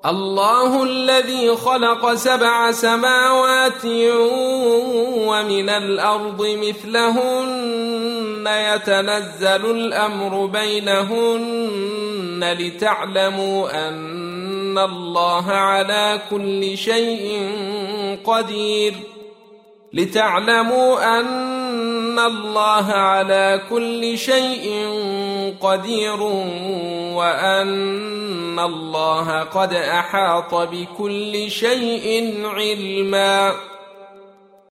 الله الذي خلق 7 سماوات ومن الأرض مثلهن يتنزل الأمر بينهن لتعلموا أن الله على كل شيء قدير وأن الله قد أحاط بكل شيء علما.